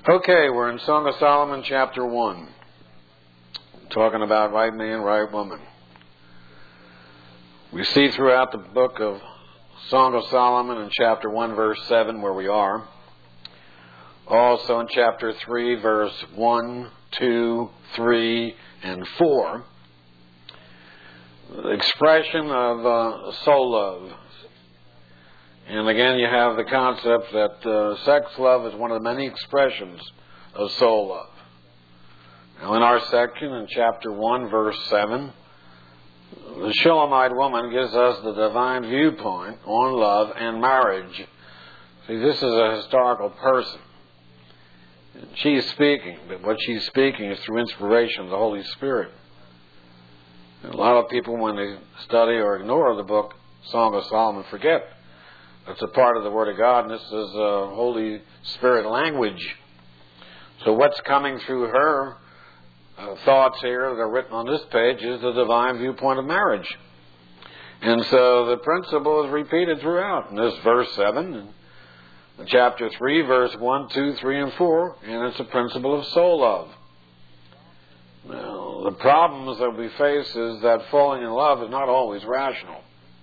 Okay, we're in Song of Solomon, chapter 1, talking about right man, right woman. We see throughout the book of Song of Solomon in chapter 1, verse 7, where we are. Also in chapter 3, verse 1, 2, 3, and 4, the expression of soul love. And again, you have the concept that sex love is one of the many expressions of soul love. Now, in our section, in chapter 1, verse 7, the Shulamite woman gives us the divine viewpoint on love and marriage. See, this is a historical person. She's speaking, but what she's speaking is through inspiration of the Holy Spirit. And a lot of people, when they study or ignore the book Song of Solomon, forget it's a part of the Word of God, and this is Holy Spirit language. So what's coming through her thoughts here that are written on this page is the divine viewpoint of marriage. And so the principle is repeated throughout. In this verse 7, in chapter 3, verse 1, 2, 3, and 4, and it's a principle of soul love. Now, the problems that we face is that falling in love is not always rational.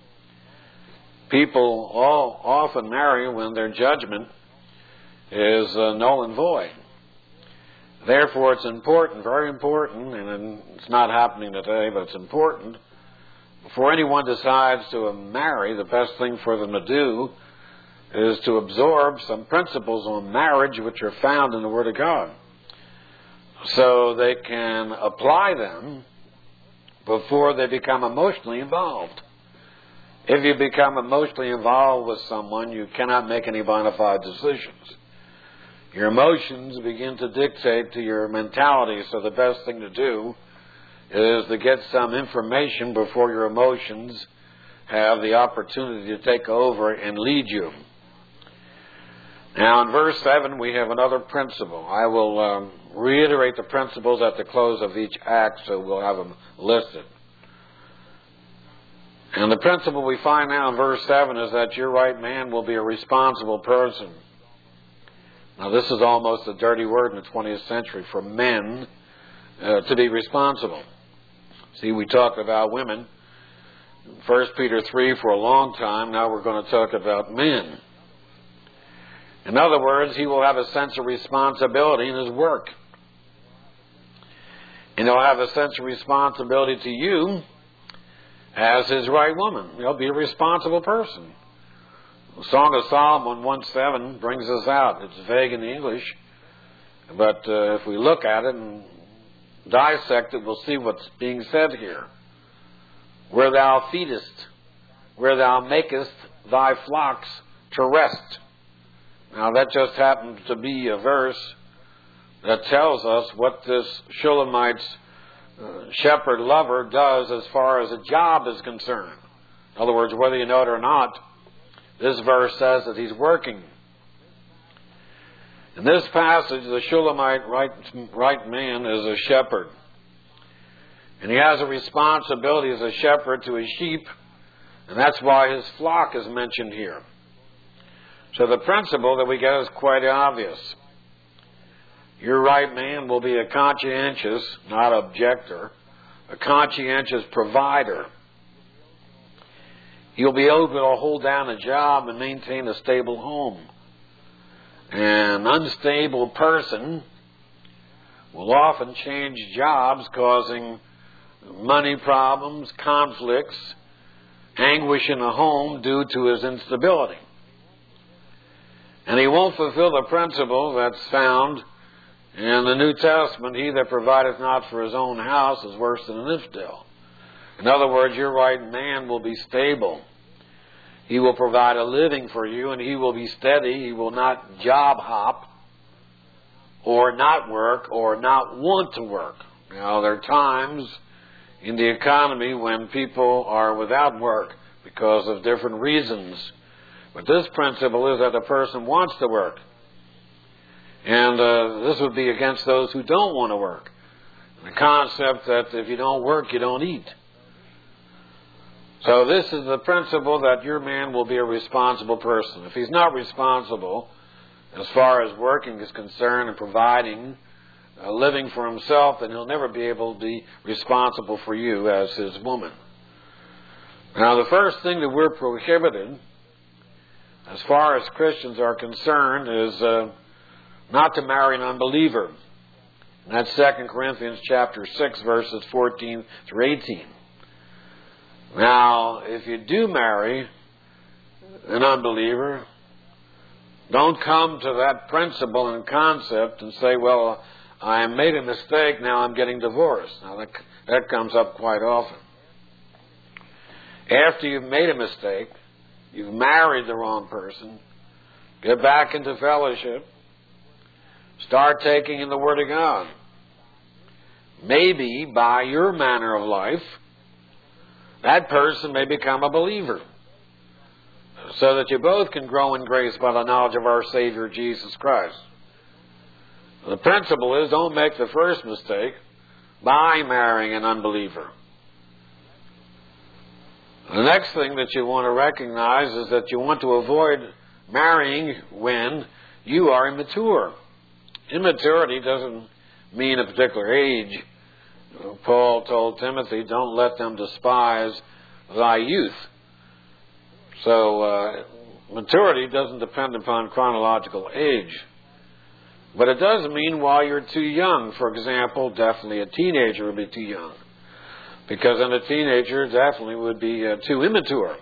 People often marry when their judgment is null and void. Therefore, it's important, very important, and it's not happening today, but it's important, before anyone decides to marry, the best thing for them to do is to absorb some principles on marriage which are found in the Word of God, so they can apply them before they become emotionally involved. If you become emotionally involved with someone, you cannot make any bona fide decisions. Your emotions begin to dictate to your mentality, so the best thing to do is to get some information before your emotions have the opportunity to take over and lead you. Now, in verse 7, we have another principle. I will reiterate the principles at the close of each act, so we'll have them listed. And the principle we find now in verse 7 is that your right man will be a responsible person. Now, this is almost a dirty word in the 20th century for men to be responsible. See, we talked about women in 1 Peter 3 for a long time. Now we're going to talk about men. In other words, he will have a sense of responsibility in his work. And he'll have a sense of responsibility to you as his right woman. He'll be a responsible person. The Song of Solomon 1:7 brings us out. It's vague in the English, but if we look at it and dissect it, we'll see what's being said here. Where thou feedest, where thou makest thy flocks to rest. Now that just happens to be a verse that tells us what this Shulamite's shepherd lover does as far as a job is concerned. In other words, whether you know it or not, this verse says that he's working. In this passage, the Shulamite right man is a shepherd. And he has a responsibility as a shepherd to his sheep, and that's why his flock is mentioned here. So the principle that we get is quite obvious. Your right man will be a conscientious, not objector, a conscientious provider. He'll be able to hold down a job and maintain a stable home. An unstable person will often change jobs, causing money problems, conflicts, anguish in the home due to his instability. And he won't fulfill the principle that's found in the New Testament: he that provideth not for his own house is worse than an infidel. In other words, your right man will be stable. He will provide a living for you, and he will be steady. He will not job hop or not work or not want to work. Now, there are times in the economy when people are without work because of different reasons. But this principle is that the person wants to work. And this would be against those who don't want to work. The concept that if you don't work, you don't eat. So this is the principle that your man will be a responsible person. If he's not responsible, as far as working is concerned and providing a living for himself, then he'll never be able to be responsible for you as his woman. Now, the first thing that we're prohibited, as far as Christians are concerned, is not to marry an unbeliever. And that's 2 Corinthians chapter 6, verses 14 through 18. Now, if you do marry an unbeliever, don't come to that principle and concept and say, well, I made a mistake, now I'm getting divorced. Now, that comes up quite often. After you've made a mistake, you've married the wrong person, get back into fellowship, start taking in the Word of God. Maybe by your manner of life, that person may become a believer, so that you both can grow in grace by the knowledge of our Savior Jesus Christ. The principle is, don't make the first mistake by marrying an unbeliever. The next thing that you want to recognize is that you want to avoid marrying when you are immature. Immaturity doesn't mean a particular age. Paul told Timothy, don't let them despise thy youth. So maturity doesn't depend upon chronological age. But it does mean while you're too young. For example, definitely a teenager would be too young, because then a teenager definitely would be too immature.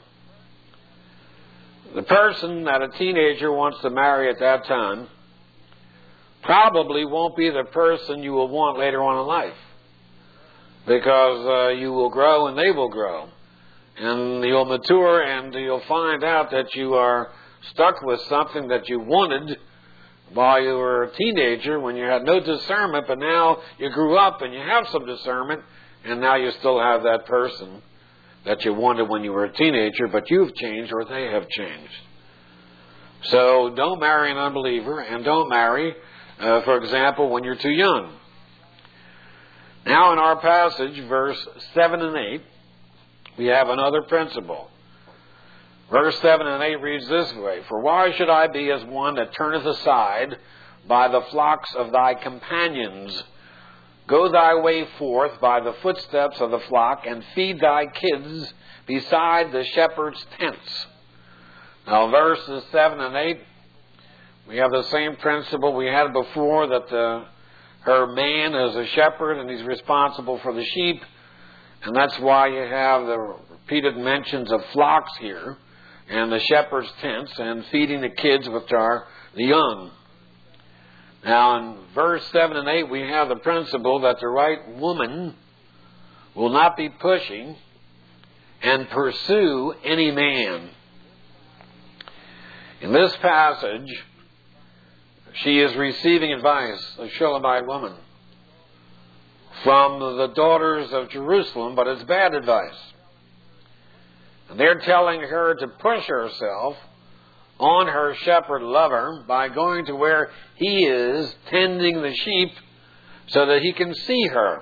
The person that a teenager wants to marry at that time probably won't be the person you will want later on in life, because you will grow and they will grow. And you'll mature and you'll find out that you are stuck with something that you wanted while you were a teenager when you had no discernment, but now you grew up and you have some discernment, and now you still have that person that you wanted when you were a teenager, but you've changed or they have changed. So don't marry an unbeliever, and don't marry, for example, when you're too young. Now in our passage, verse 7 and 8, we have another principle. Verse 7 and 8 reads this way, For why should I be as one that turneth aside by the flocks of thy companions? Go thy way forth by the footsteps of the flock, and feed thy kids beside the shepherd's tents. Now verses 7 and 8, we have the same principle we had before, that her man is a shepherd and he's responsible for the sheep. And that's why you have the repeated mentions of flocks here, and the shepherd's tents, and feeding the kids, which are the young. Now in verse 7 and 8 we have the principle that the right woman will not be pushing and pursue any man. In this passage, she is receiving advice, a Shulamite woman, from the daughters of Jerusalem, but it's bad advice. And they're telling her to push herself on her shepherd lover by going to where he is tending the sheep so that he can see her.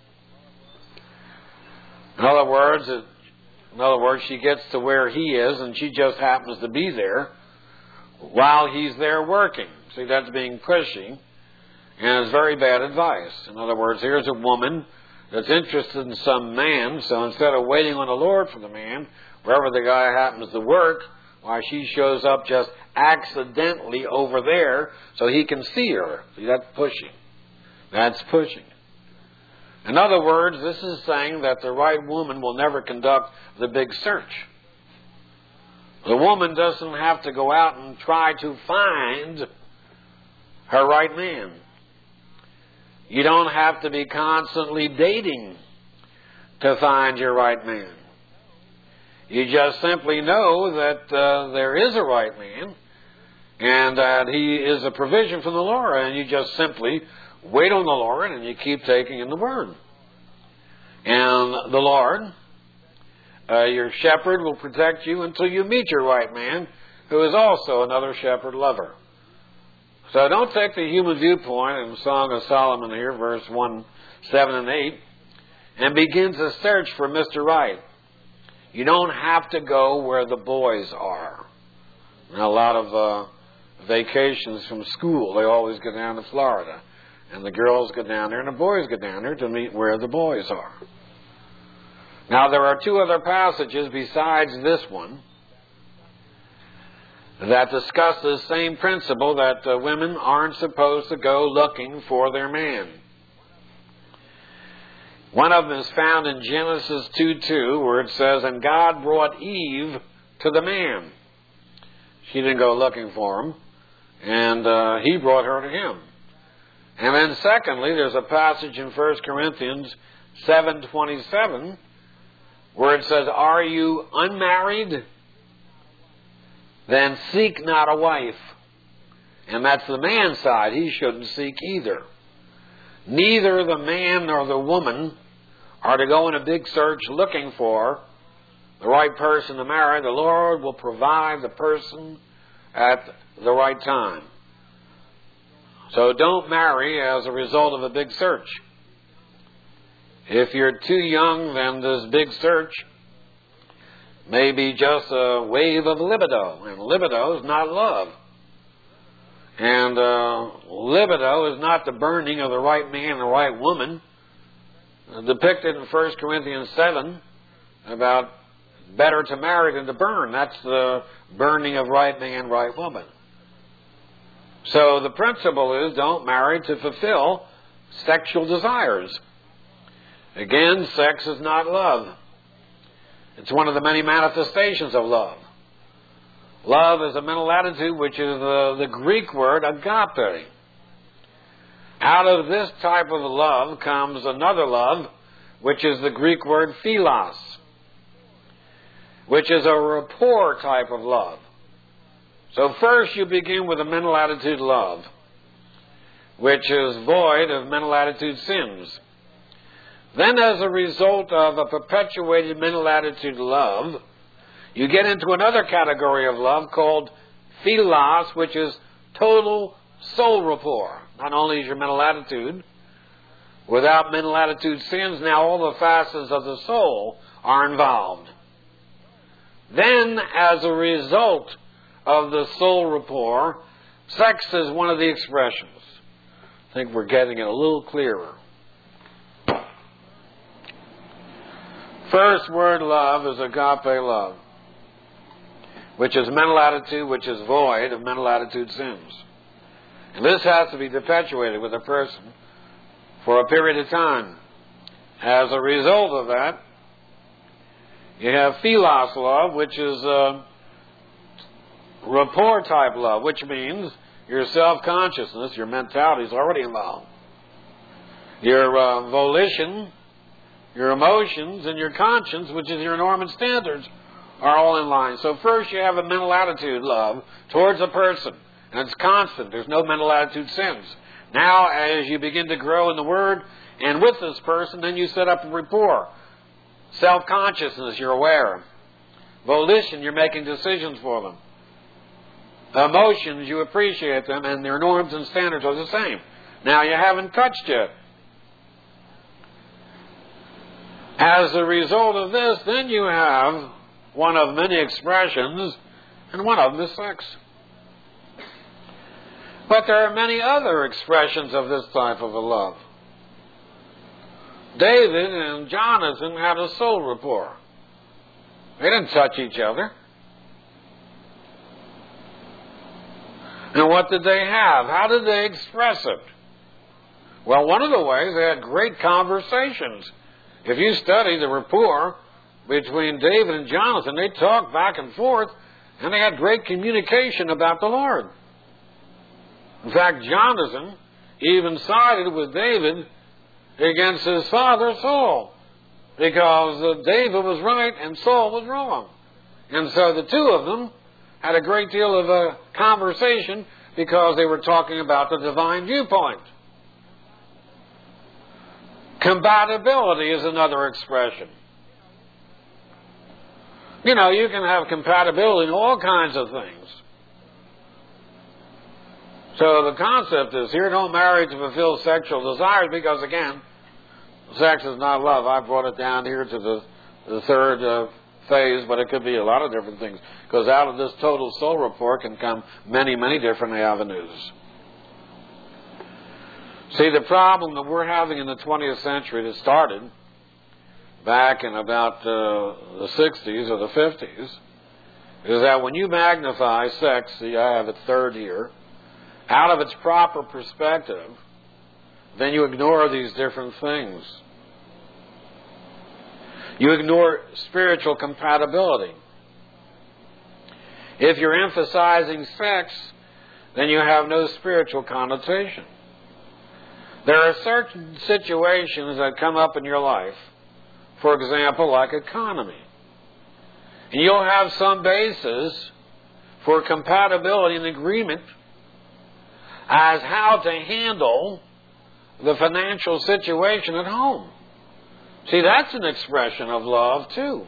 In other words, she gets to where he is and she just happens to be there while he's there working. See, that's being pushy, and it's very bad advice. In other words, here's a woman that's interested in some man, so instead of waiting on the Lord for the man, wherever the guy happens to work, why, she shows up just accidentally over there so he can see her. See, that's pushing. That's pushing. In other words, this is saying that the right woman will never conduct the big search. The woman doesn't have to go out and try to find her right man. You don't have to be constantly dating to find your right man. You just simply know that there is a right man and that he is a provision from the Lord, and you just simply wait on the Lord and you keep taking in the Word. And the Lord, your shepherd, will protect you until you meet your right man, who is also another shepherd lover. So don't take the human viewpoint in Song of Solomon here, verse 1, 7 and 8, and begin to search for Mr. Right. You don't have to go where the boys are. Now, a lot of vacations from school, they always go down to Florida. And the girls go down there and the boys go down there to meet where the boys are. Now, there are two other passages besides this one that discuss the same principle, that women aren't supposed to go looking for their man. One of them is found in Genesis 2:2, where it says, "And God brought Eve to the man." She didn't go looking for him, and he brought her to him. And then secondly, there's a passage in 1 Corinthians 7:27, where it says, "Are you unmarried? Then seek not a wife." And that's the man's side. He shouldn't seek either. Neither the man nor the woman are to go in a big search looking for the right person to marry. The Lord will provide the person at the right time. So don't marry as a result of a big search. If you're too young, then this big search may be just a wave of libido. And libido is not love. And libido is not the burning of the right man and the right woman, depicted in 1 Corinthians 7 about better to marry than to burn. That's the burning of right man, right woman. So the principle is, don't marry to fulfill sexual desires. Again, sex is not love. It's one of the many manifestations of love. Love is a mental attitude, which is the Greek word agape. Out of this type of love comes another love, which is the Greek word philos, which is a rapport type of love. So first you begin with a mental attitude love, which is void of mental attitude sins. Then, as a result of a perpetuated mental attitude love, you get into another category of love called philos, which is total soul rapport. Not only is your mental attitude without mental attitude sins, now all the facets of the soul are involved. Then, as a result of the soul rapport, sex is one of the expressions. I think we're getting it a little clearer. First word love is agape love, which is mental attitude which is void of mental attitude sins. And this has to be perpetuated with a person for a period of time. As a result of that, you have philos love, which is rapport type love, which means your self-consciousness, your mentality is already involved. Your volition, your emotions, and your conscience, which is your norm and standards, are all in line. So first you have a mental attitude love towards a person, and it's constant. There's no mental attitude sins. Now, as you begin to grow in the Word and with this person, then you set up a rapport. Self-consciousness, you're aware. Volition, you're making decisions for them. Emotions, you appreciate them, and their norms and standards are the same. Now, you haven't touched yet. As a result of this, then you have one of many expressions, and one of them is sex. But there are many other expressions of this type of a love. David and Jonathan had a soul rapport. They didn't touch each other. And what did they have? How did they express it? Well, one of the ways, they had great conversations. If you study the rapport between David and Jonathan, they talked back and forth, and they had great communication about the Lord. In fact, Jonathan even sided with David against his father Saul, because David was right and Saul was wrong. And so the two of them had a great deal of conversation because they were talking about the divine viewpoint. Compatibility is another expression. You know, you can have compatibility in all kinds of things. So the concept is here, don't marry to fulfill sexual desires, because again, sex is not love. I brought it down here to the third phase, but it could be a lot of different things. Because out of this total soul report can come many, many different avenues. See, the problem that we're having in the 20th century that started back in about the 60s or the 50s is that when you magnify sex, see, I have it third here, out of its proper perspective, then you ignore these different things. You ignore spiritual compatibility. If you're emphasizing sex, then you have no spiritual connotation. There are certain situations that come up in your life, for example, like economy. And you'll have some basis for compatibility and agreement as how to handle the financial situation at home. See, that's an expression of love, too.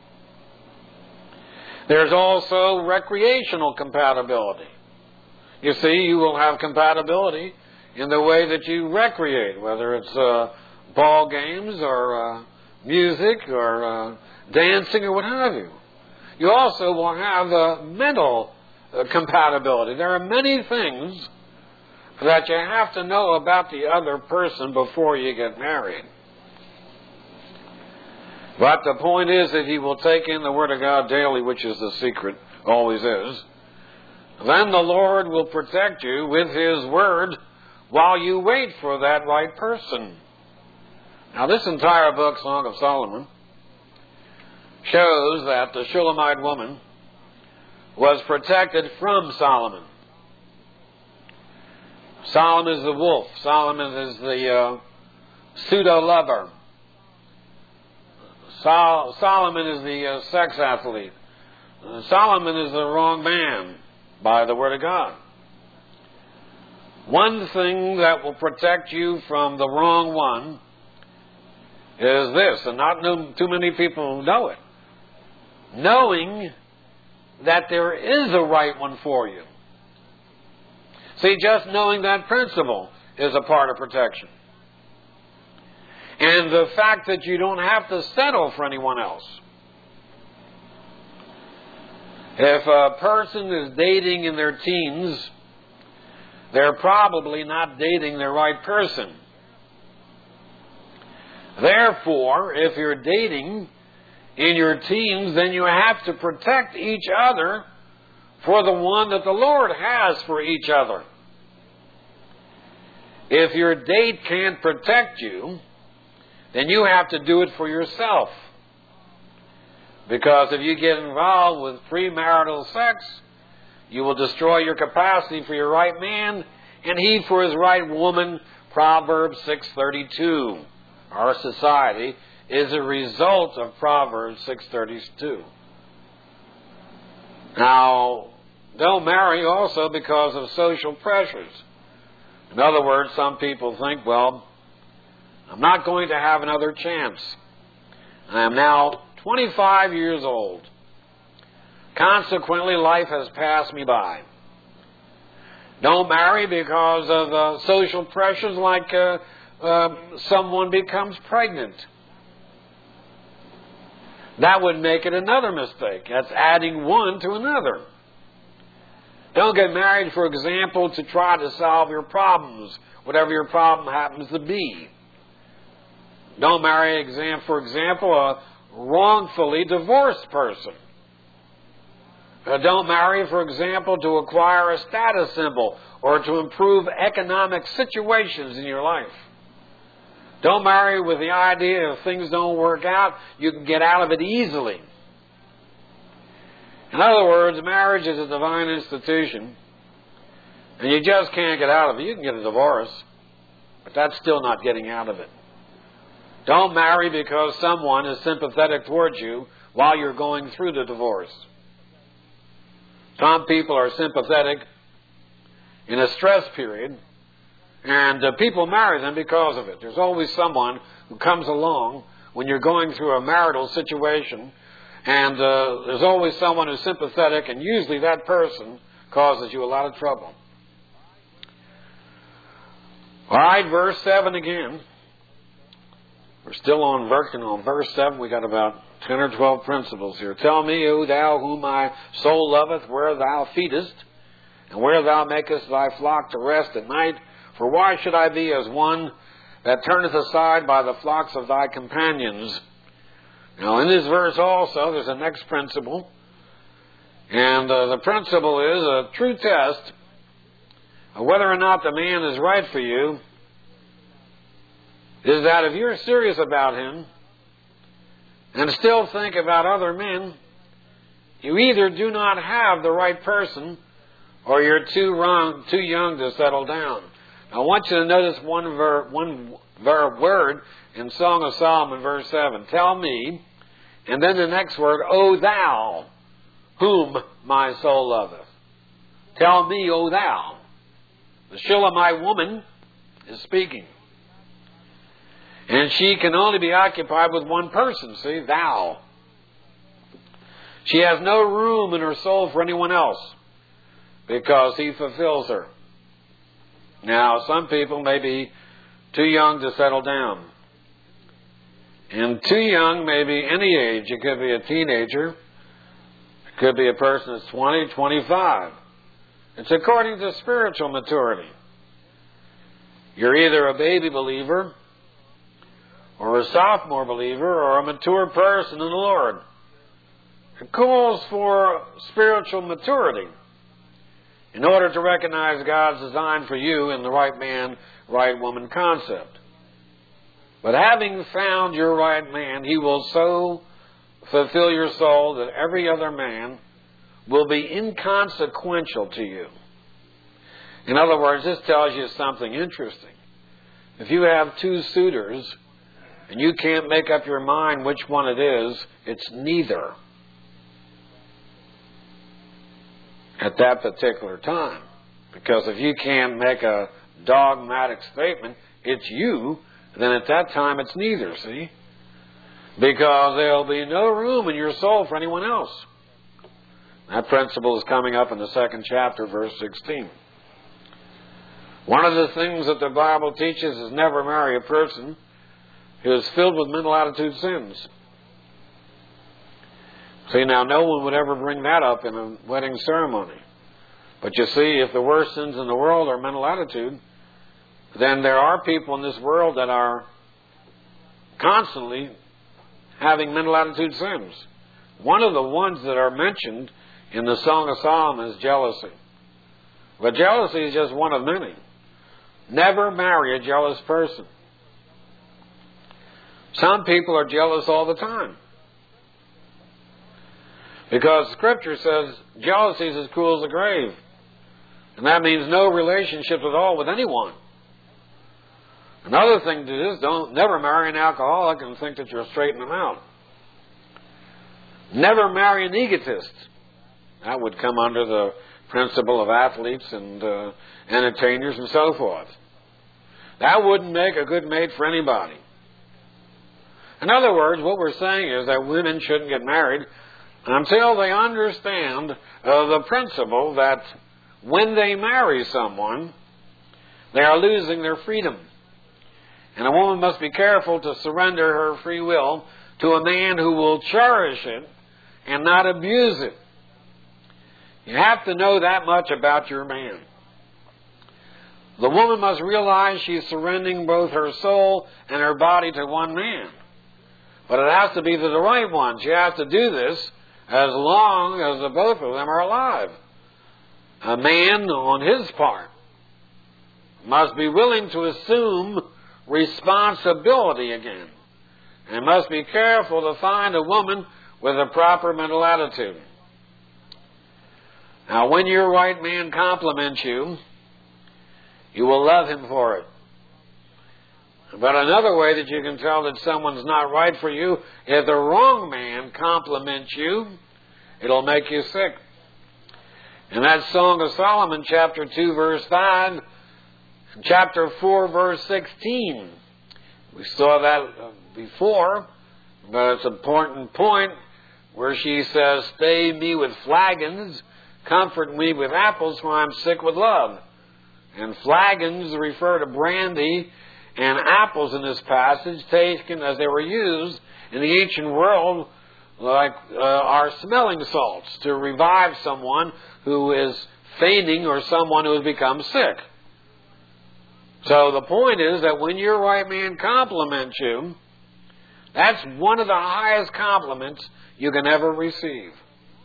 There's also recreational compatibility. You see, you will have compatibility in the way that you recreate, whether it's ball games or music or dancing or what have you. You also will have mental compatibility. There are many things that you have to know about the other person before you get married. But the point is that he will take in the Word of God daily, which is the secret, always is. Then the Lord will protect you with His Word while you wait for that right person. Now, this entire book, Song of Solomon, shows that the Shulamite woman was protected from Solomon. Solomon is the wolf. Solomon is the pseudo-lover. Solomon is the sex athlete. Solomon is the wrong man by the Word of God. One thing that will protect you from the wrong one is this, and not too many people know it. Knowing that there is a right one for you. See, just knowing that principle is a part of protection. And the fact that you don't have to settle for anyone else. If a person is dating in their teens, they're probably not dating the right person. Therefore, if you're dating in your teens, then you have to protect each other for the one that the Lord has for each other. If your date can't protect you, then you have to do it for yourself. Because if you get involved with premarital sex, you will destroy your capacity for your right man, and he for his right woman. Proverbs 6:32. Our society is a result of Proverbs 6:32. Now, don't marry also because of social pressures. In other words, some people think, well, I'm not going to have another chance. I am now 25 years old. Consequently, life has passed me by. Don't marry because of social pressures like someone becomes pregnant. That would make it another mistake. That's adding one to another. Don't get married, for example, to try to solve your problems, whatever your problem happens to be. Don't marry, for example, a wrongfully divorced person. Don't marry, for example, to acquire a status symbol or to improve economic situations in your life. Don't marry with the idea if things don't work out, you can get out of it easily. In other words, marriage is a divine institution, and you just can't get out of it. You can get a divorce, but that's still not getting out of it. Don't marry because someone is sympathetic towards you while you're going through the divorce. Some people are sympathetic in a stress period, and people marry them because of it. There's always someone who comes along when you're going through a marital situation, and there's always someone who's sympathetic, and usually that person causes you a lot of trouble. All right, verse 7 again. We're still working on verse 7. We got about 10 or 12 principles here. Tell me, O thou whom my soul loveth, where thou feedest, and where thou makest thy flock to rest at night. For why should I be as one that turneth aside by the flocks of thy companions? Now, in this verse also, there's a next principle. And the principle is a true test of whether or not the man is right for you is that if you're serious about him and still think about other men, you either do not have the right person or you're too young to settle down. I want you to notice one word in Song of Solomon, verse 7. Tell me, and then the next word, O thou, whom my soul loveth. Tell me, O thou. The Shulamite woman is speaking. And she can only be occupied with one person, see, thou. She has no room in her soul for anyone else because he fulfills her. Now, some people may be too young to settle down. And too young may be any age. It could be a teenager. It could be a person that's 20, 25. It's according to spiritual maturity. You're either a baby believer or a sophomore believer or a mature person in the Lord. It calls for spiritual maturity in order to recognize God's design for you in the right man, right woman concept. But having found your right man, he will so fulfill your soul that every other man will be inconsequential to you. In other words, this tells you something interesting. If you have two suitors and you can't make up your mind which one it is, it's neither at that particular time. Because if you can't make a dogmatic statement, it's you, then at that time it's neither, see? Because there'll be no room in your soul for anyone else. That principle is coming up in the 2nd chapter, verse 16. One of the things that the Bible teaches is never marry a person who is filled with mental attitude sins. See, now no one would ever bring that up in a wedding ceremony. But you see, if the worst sins in the world are mental attitude, then there are people in this world that are constantly having mental attitude sins. One of the ones that are mentioned in the Song of Solomon is jealousy. But jealousy is just one of many. Never marry a jealous person. Some people are jealous all the time. Because Scripture says jealousy is as cruel as the grave. And that means no relationships at all with anyone. Another thing to do is never marry an alcoholic and think that you'll straighten them out. Never marry an egotist. That would come under the principle of athletes and entertainers and so forth. That wouldn't make a good mate for anybody. In other words, what we're saying is that women shouldn't get married until they understand the principle that when they marry someone, they are losing their freedom. And a woman must be careful to surrender her free will to a man who will cherish it and not abuse it. You have to know that much about your man. The woman must realize she's surrendering both her soul and her body to one man. But it has to be to the right one. She has to do this as long as the both of them are alive. A man, on his part, must be willing to assume responsibility again. And must be careful to find a woman with a proper mental attitude. Now, when your right man compliments you, you will love him for it. But another way that you can tell that someone's not right for you, if the wrong man compliments you, it'll make you sick. In that Song of Solomon, chapter 2, verse 5, chapter 4, verse 16, we saw that before, but it's an important point where she says, "Stay me with flagons, comfort me with apples, for I'm sick with love." And flagons refer to brandy, And apples in this passage, taken as they were used in the ancient world, like are smelling salts to revive someone who is fainting or someone who has become sick. So the point is that when your right man compliments you, that's one of the highest compliments you can ever receive.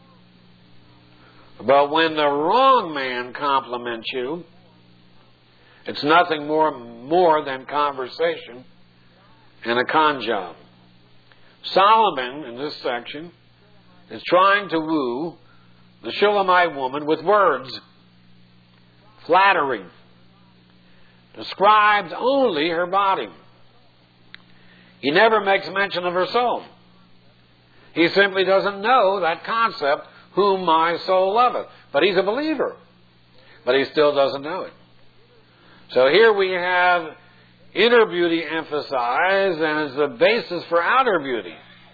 But when the wrong man compliments you, it's nothing more than conversation and a con job. Solomon, in this section, is trying to woo the Shulamite woman with words, flattery, describes only her body. He never makes mention of her soul. He simply doesn't know that concept, whom my soul loveth. But he's a believer. But he still doesn't know it. So here we have inner beauty emphasized, and it's the basis for outer beauty.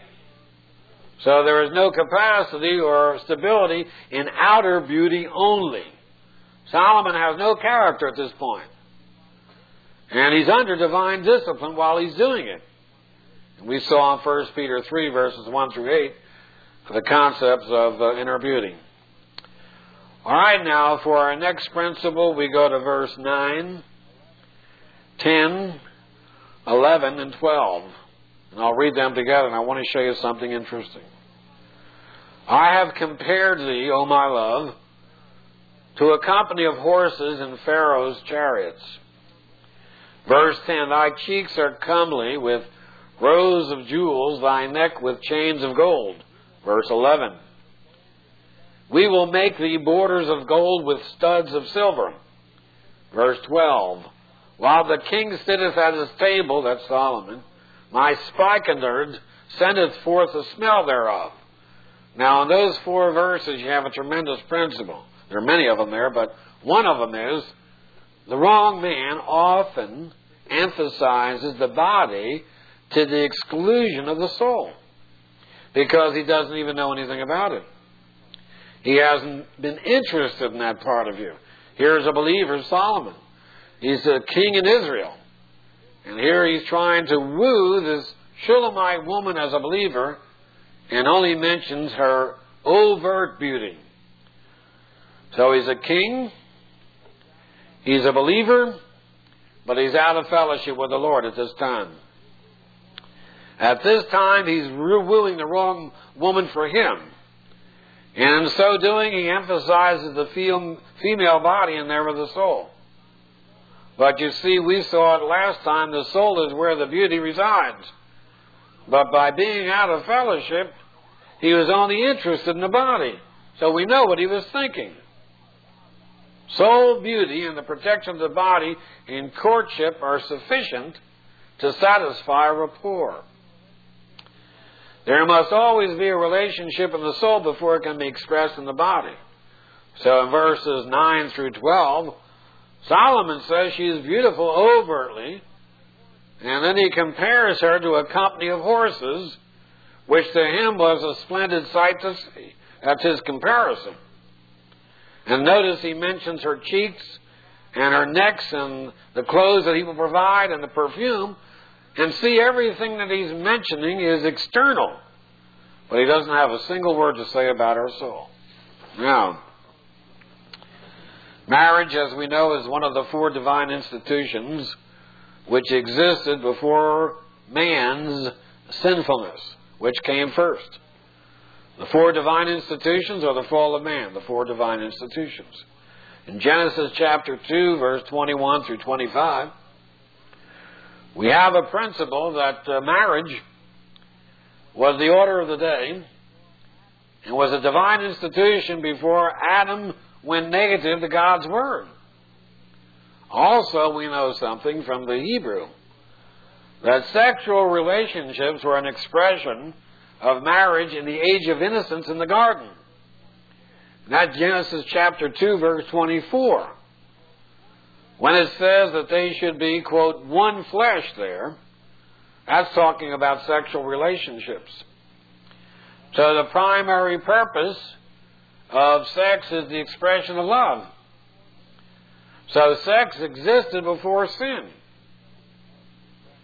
So there is no capacity or stability in outer beauty only. Solomon has no character at this point. And he's under divine discipline while he's doing it. And we saw in 1 Peter 3, verses 1 through 8, the concepts of inner beauty. All right, now for our next principle, we go to verse 9, 10, 11, and 12. And I'll read them together, and I want to show you something interesting. I have compared thee, O my love, to a company of horses in Pharaoh's chariots. Verse 10, thy cheeks are comely with rows of jewels, thy neck with chains of gold. Verse 11, we will make thee borders of gold with studs of silver. Verse 12, while the king sitteth at his table, that's Solomon, my spikenard sendeth forth the smell thereof. Now in those 4 verses you have a tremendous principle. There are many of them there, but one of them is the wrong man often emphasizes the body to the exclusion of the soul, because he doesn't even know anything about it. He hasn't been interested in that part of you. Here's a believer, Solomon. He's a king in Israel. And here he's trying to woo this Shulamite woman as a believer, and only mentions her overt beauty. So he's a king, he's a believer, but he's out of fellowship with the Lord at this time. At this time, he's wooing the wrong woman for him. And in so doing, he emphasizes the female body and never the soul. But you see, we saw it last time, the soul is where the beauty resides. But by being out of fellowship, he was only interested in the body. So we know what he was thinking. Soul beauty and the protection of the body in courtship are sufficient to satisfy rapport. There must always be a relationship in the soul before it can be expressed in the body. So in verses 9 through 12, Solomon says she is beautiful overtly, and then he compares her to a company of horses, which to him was a splendid sight to see. That's his comparison. And notice he mentions her cheeks and her necks and the clothes that he will provide and the perfume. And see, everything that he's mentioning is external. But he doesn't have a single word to say about her soul. Now, marriage, as we know, is one of the 4 divine institutions which existed before man's sinfulness, which came first. The 4 divine institutions are the fall of man, the 4 divine institutions. In Genesis chapter 2, verse 21 through 25, we have a principle that marriage was the order of the day and was a divine institution before Adam went negative to God's Word. Also, we know something from the Hebrew, that sexual relationships were an expression of marriage in the age of innocence in the garden. That's Genesis chapter 2, verse 24. When it says that they should be, quote, one flesh there, that's talking about sexual relationships. So the primary purpose of sex is the expression of love. So sex existed before sin.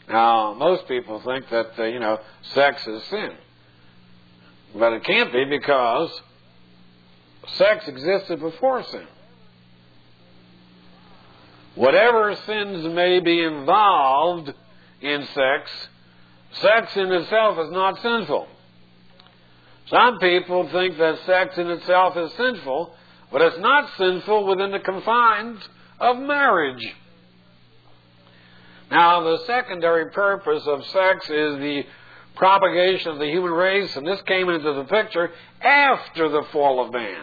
Now, most people think that, sex is sin. But it can't be, because sex existed before sin. Whatever sins may be involved in sex, sex in itself is not sinful. Some people think that sex in itself is sinful, but it's not sinful within the confines of marriage. Now, the secondary purpose of sex is the propagation of the human race, and this came into the picture after the fall of man.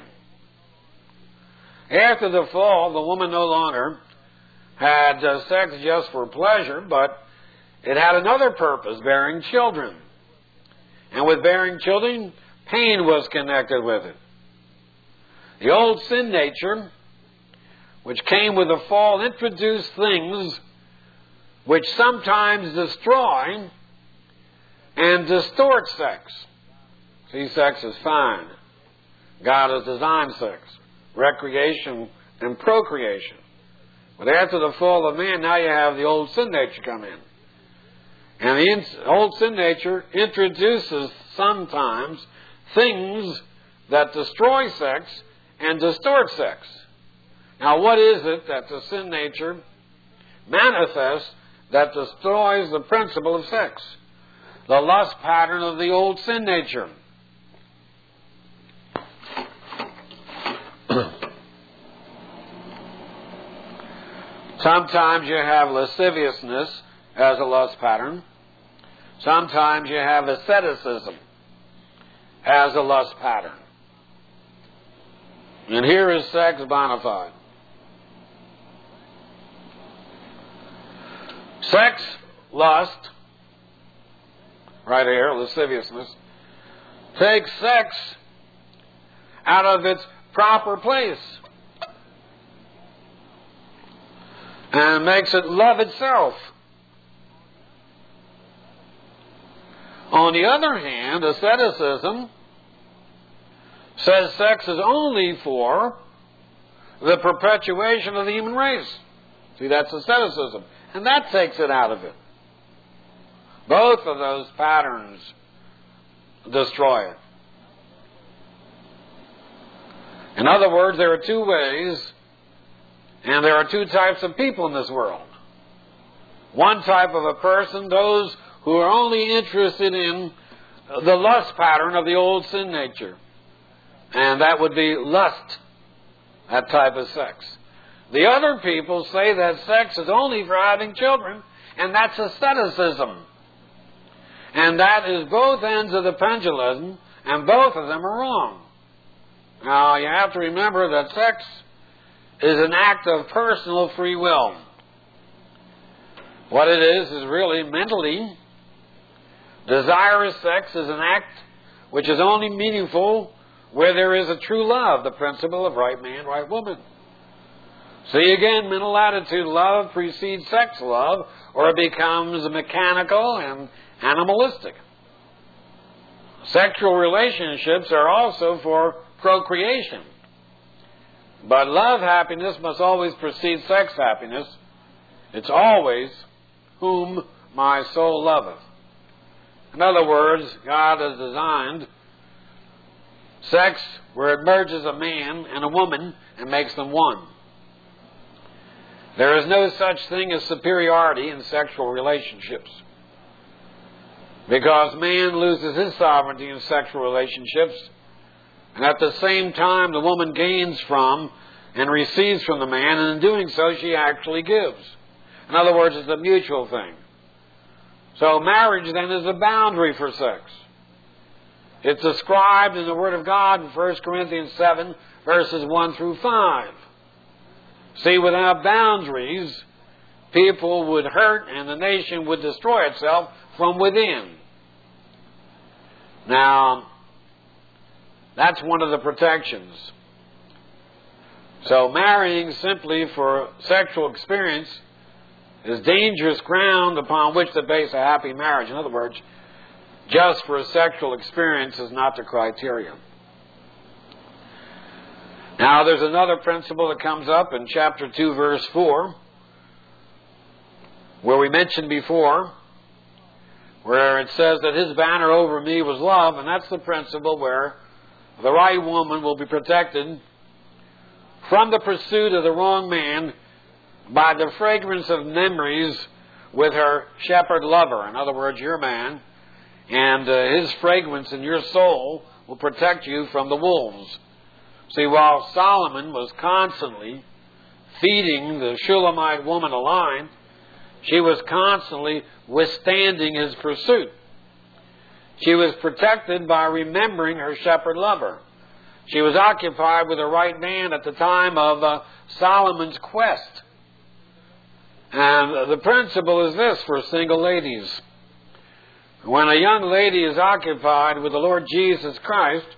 After the fall, the woman no longer had sex just for pleasure, but it had another purpose, bearing children. And with bearing children, pain was connected with it. The old sin nature, which came with the fall, introduced things which sometimes destroy and distort sex. See, sex is fine. God has designed sex, recreation and procreation. But after the fall of man, now you have the old sin nature come in. And the old sin nature introduces sometimes things that destroy sex and distort sex. Now, what is it that the sin nature manifests that destroys the principle of sex? The lust pattern of the old sin nature. Sometimes you have lasciviousness as a lust pattern. Sometimes you have asceticism as a lust pattern. And here is sex bona fide. Sex, lust, right here, lasciviousness, takes sex out of its proper place and makes it love itself. On the other hand, asceticism says sex is only for the perpetuation of the human race. See, that's asceticism. And that takes it out of it. Both of those patterns destroy it. In other words, there are two ways, and there are two types of people in this world. One type of a person, those who are only interested in the lust pattern of the old sin nature. And that would be lust, that type of sex. The other people say that sex is only for having children, and that's asceticism. And that is both ends of the pendulum, and both of them are wrong. Now, you have to remember that sex is an act of personal free will. What it is really mentally. Desirous sex is an act which is only meaningful where there is a true love, the principle of right man, right woman. See, again, mental attitude, love precedes sex love, or it becomes mechanical and animalistic. Sexual relationships are also for procreation. But love happiness must always precede sex happiness. It's always whom my soul loveth. In other words, God has designed sex where it merges a man and a woman and makes them one. There is no such thing as superiority in sexual relationships, because man loses his sovereignty in sexual relationships, and at the same time the woman gains from and receives from the man, and in doing so she actually gives. In other words, it's a mutual thing. So marriage then is a boundary for sex. It's described in the Word of God in 1 Corinthians 7, verses 1 through 5. See, without boundaries, people would hurt and the nation would destroy itself from within. Now, that's one of the protections. So marrying simply for sexual experience is dangerous ground upon which to base a happy marriage. In other words, just for a sexual experience is not the criteria. Now, there's another principle that comes up in chapter 2, verse 4, where we mentioned before where it says that his banner over me was love, and that's the principle where the right woman will be protected from the pursuit of the wrong man by the fragrance of memories with her shepherd lover. In other words, your man, and his fragrance in your soul will protect you from the wolves. See, while Solomon was constantly feeding the Shulamite woman a line, she was constantly withstanding his pursuit. She was protected by remembering her shepherd lover. She was occupied with the right man at the time of Solomon's quest. And the principle is this for single ladies. When a young lady is occupied with the Lord Jesus Christ,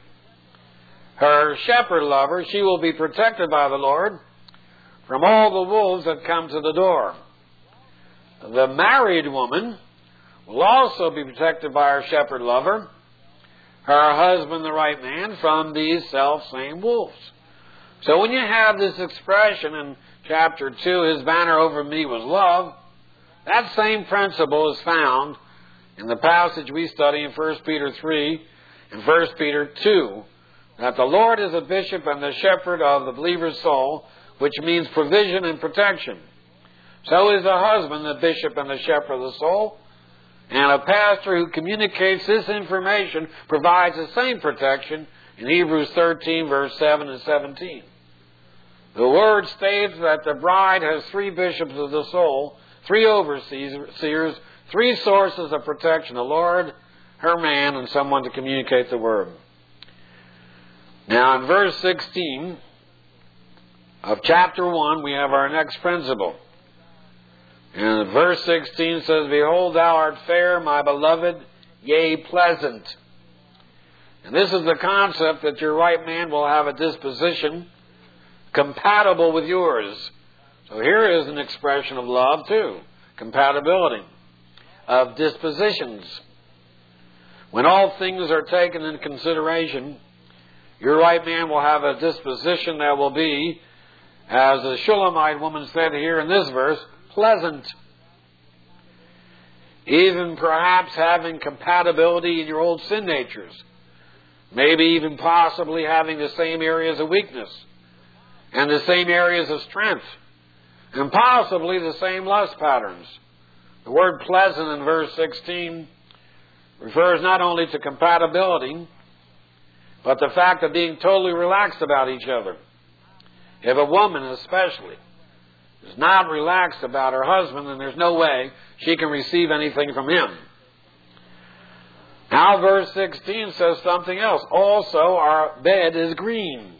her shepherd lover, she will be protected by the Lord from all the wolves that come to the door. The married woman will also be protected by her shepherd lover, her husband, the right man, from these self-same wolves. So when you have this expression in chapter 2, his banner over me was love, that same principle is found in the passage we study in 1 Peter 3 and 1 Peter 2, that the Lord is a bishop and the shepherd of the believer's soul, which means provision and protection. So is the husband the bishop and the shepherd of the soul, and a pastor who communicates this information provides the same protection in Hebrews 13, verse 7 and 17. The Word states that the bride has 3 bishops of the soul, 3 overseers, 3 sources of protection: the Lord, her man, and someone to communicate the Word. Now in verse 16 of chapter 1, we have our next principle. And verse 16 says, "Behold, thou art fair, my beloved, yea, pleasant." And this is the concept that your right man will have a disposition compatible with yours. So here is an expression of love too, compatibility of dispositions. When all things are taken into consideration, your right man will have a disposition that will be, as the Shulamite woman said here in this verse, pleasant. Even perhaps having compatibility in your old sin natures. Maybe even possibly having the same areas of weakness and the same areas of strength and possibly the same lust patterns. The word pleasant in verse 16 refers not only to compatibility, but the fact of being totally relaxed about each other. If a woman especially is not relaxed about her husband, then there's no way she can receive anything from him. Now verse 16 says something else. Also, our bed is green.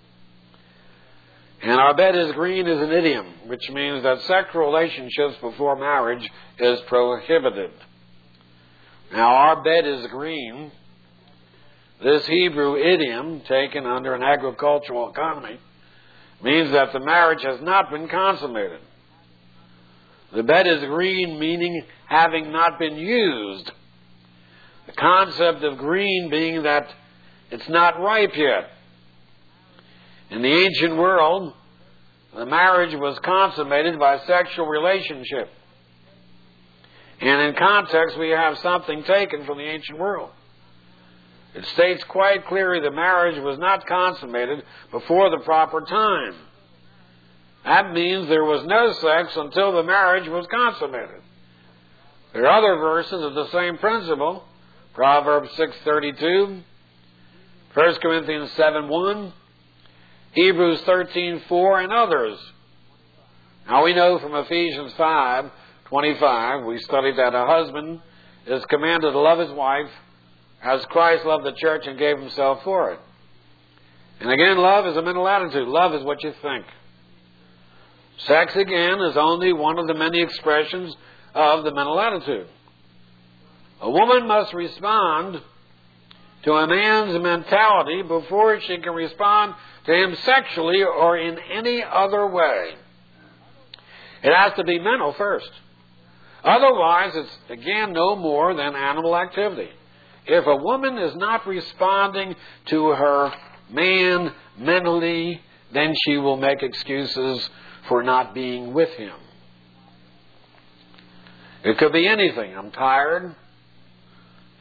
And our bed is green is an idiom, which means that sexual relationships before marriage is prohibited. Now, our bed is green. This Hebrew idiom, taken under an agricultural economy, means that the marriage has not been consummated. The bed is green, meaning having not been used. The concept of green being that it's not ripe yet. In the ancient world, the marriage was consummated by sexual relationship. And in context, we have something taken from the ancient world. It states quite clearly the marriage was not consummated before the proper time. That means there was no sex until the marriage was consummated. There are other verses of the same principle. Proverbs 6:32, 1 Corinthians 7:1, Hebrews 13:4, and others. Now we know from Ephesians 5:25, we studied that a husband is commanded to love his wife as Christ loved the church and gave himself for it. And again, love is a mental attitude. Love is what you think. Sex, again, is only one of the many expressions of the mental attitude. A woman must respond to a man's mentality before she can respond to him sexually or in any other way. It has to be mental first. Otherwise, it's, again, no more than animal activity. If a woman is not responding to her man mentally, then she will make excuses for not being with him. It could be anything. I'm tired.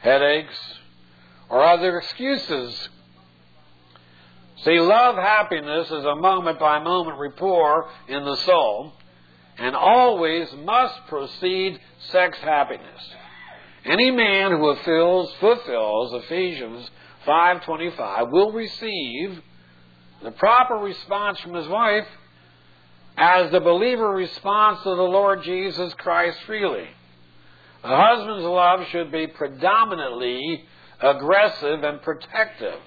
headaches, or other excuses. See, love happiness is a moment-by-moment rapport in the soul, and always must precede sex happiness. Any man who fulfills Ephesians 5:25 will receive the proper response from his wife as the believer responds to the Lord Jesus Christ freely. A husband's love should be predominantly aggressive and protective.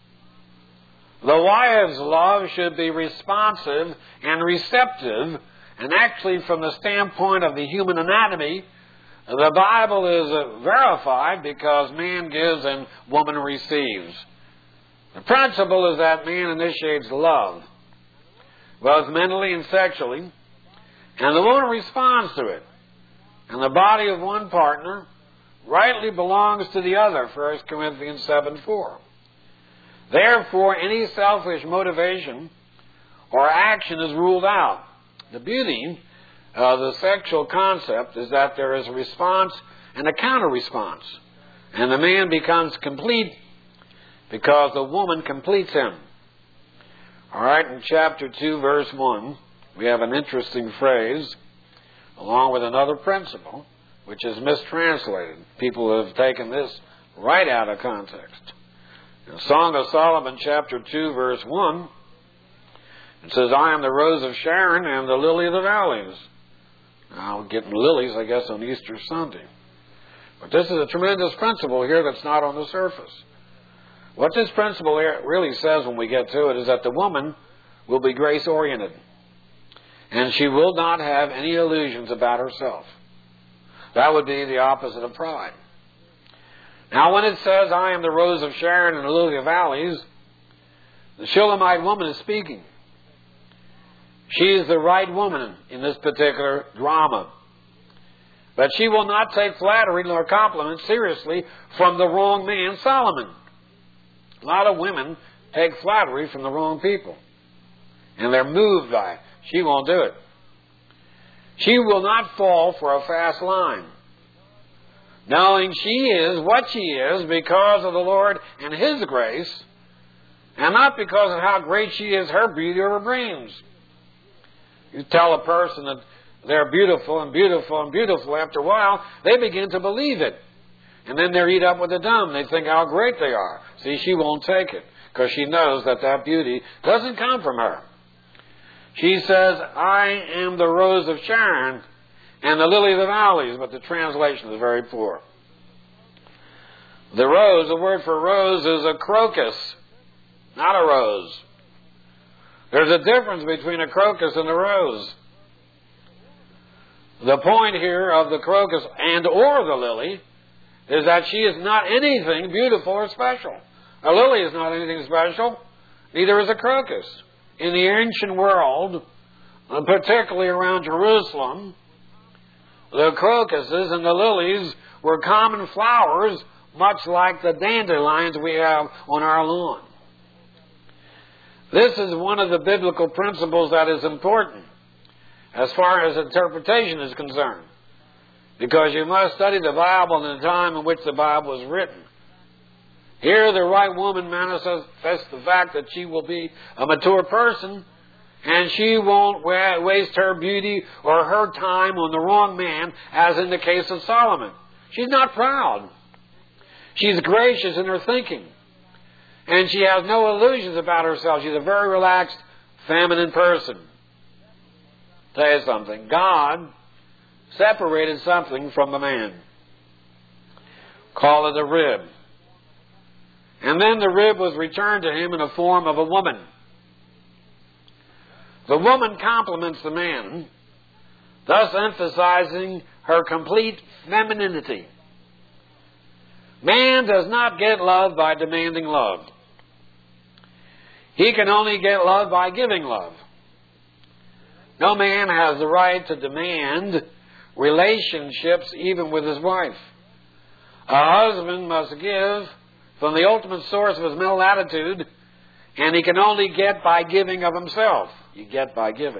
The wife's love should be responsive and receptive, and actually from the standpoint of the human anatomy, the Bible is verified because man gives and woman receives. The principle is that man initiates love, both mentally and sexually, and the woman responds to it. And the body of one partner rightly belongs to the other, 1 Corinthians 7:4. Therefore, any selfish motivation or action is ruled out. The beauty of the sexual concept is that there is a response and a counter-response. And the man becomes complete because the woman completes him. All right, in chapter 2, verse 1, we have an interesting phrase along with another principle which is mistranslated. People have taken this right out of context. In Song of Solomon, chapter 2, verse 1, it says, I am the rose of Sharon and the lily of the valleys. Now, getting lilies, I guess, on Easter Sunday. But this is a tremendous principle here that's not on the surface. What this principle really says when we get to it is that the woman will be grace-oriented. And she will not have any illusions about herself. That would be the opposite of pride. Now, when it says, I am the rose of Sharon and the lily of the valleys, the Shulamite woman is speaking. She is the right woman in this particular drama. But she will not take flattery nor compliments seriously from the wrong man, Solomon. A lot of women take flattery from the wrong people. And they're moved by it. She won't do it. She will not fall for a fast line, knowing she is what she is because of the Lord and His grace, and not because of how great she is, her beauty or her brains. You tell a person that they're beautiful and beautiful and beautiful, after a while, they begin to believe it. And then they're eat up with the dumb. They think how great they are. See, she won't take it because she knows that that beauty doesn't come from her. She says, I am the rose of Sharon and the lily of the valleys, but the translation is very poor. The rose, the word for rose is a crocus, not a rose. There's a difference between a crocus and a rose. The point here of the crocus and or the lily is that she is not anything beautiful or special. A lily is not anything special. Neither is a crocus. In the ancient world, particularly around Jerusalem, the crocuses and the lilies were common flowers, much like the dandelions we have on our lawn. This is one of the biblical principles that is important as far as interpretation is concerned, because you must study the Bible in the time in which the Bible was written. Here the right woman manifests the fact that she will be a mature person, and she won't waste her beauty or her time on the wrong man, as in the case of Solomon. She's not proud. She's gracious in her thinking. And she has no illusions about herself. She's a very relaxed, feminine person. Tell you something. God separated something from the man. Call it a rib. And then the rib was returned to him in the form of a woman. The woman complements the man, thus emphasizing her complete femininity. Man does not get love by demanding love. He can only get love by giving love. No man has the right to demand relationships even with his wife. A husband must give from the ultimate source of his mental attitude, and he can only get by giving of himself. You get by giving.